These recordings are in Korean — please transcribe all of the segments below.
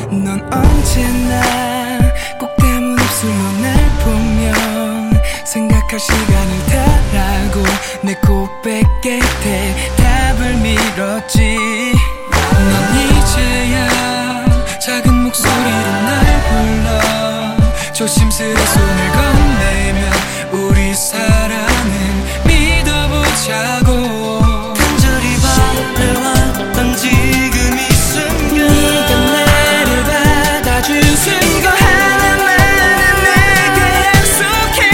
넌 언제나 꼭 담은 입술로 날 보면 생각할 시간을 달라고 내 고백에 대답을 밀었지. 넌 이제야 작은 목소리로 날 불러 조심스레 손을 건네면 우리 사랑은 믿어보자고. 간절히 바래왔던 지금 이 순간 네가 나를 받아줄 수 이거 하나만은 내게 약속해.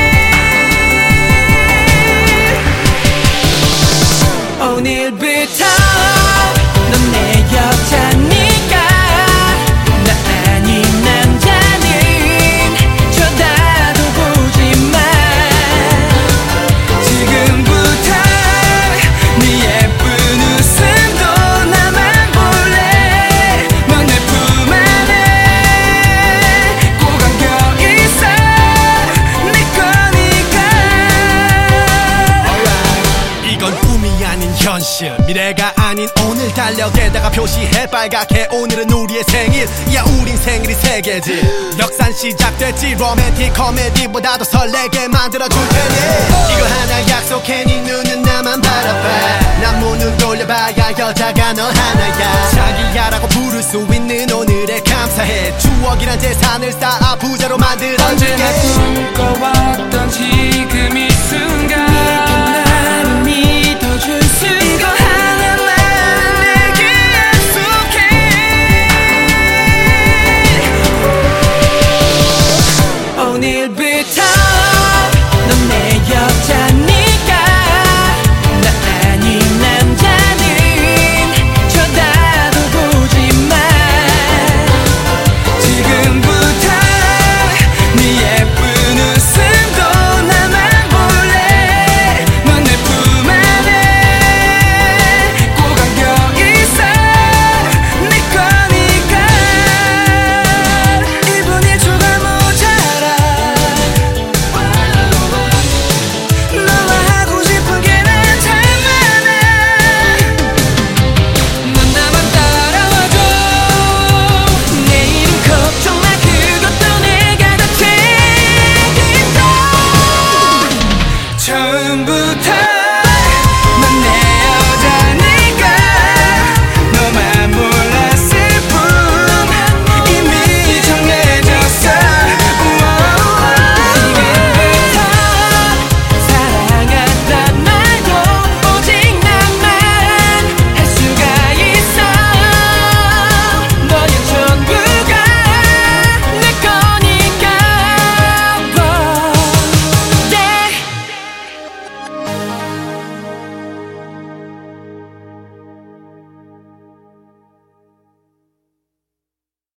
오늘부터 넌 내 여자니까 나 아닌 남자는 쳐다도 보지마. 지금부터 네 예쁜 웃음도 나만 볼래. 넌 내 품 안에 꼭 안겨있어. 내 거니까. 이건 꿈이 아닌 현실, 미래가 아닌 오늘 달려 게다가 표시해 빨갛게 오늘은 우리의 생일. 야 우린 생일이 세 개지. 넉산 시작됐지. 로맨틱 코미디보다도 설레게 만들어줄 테니 이거 하나 약속해. 네 눈은 나만 바라봐. 난 문을 돌려봐야 여자가 너 하나야. 자기야라고 부를 수 있는 오늘에 감사해. 추억이란 재산을 쌓아 부자로 만들어줄게. 언제나 꿈꿔왔던 지금이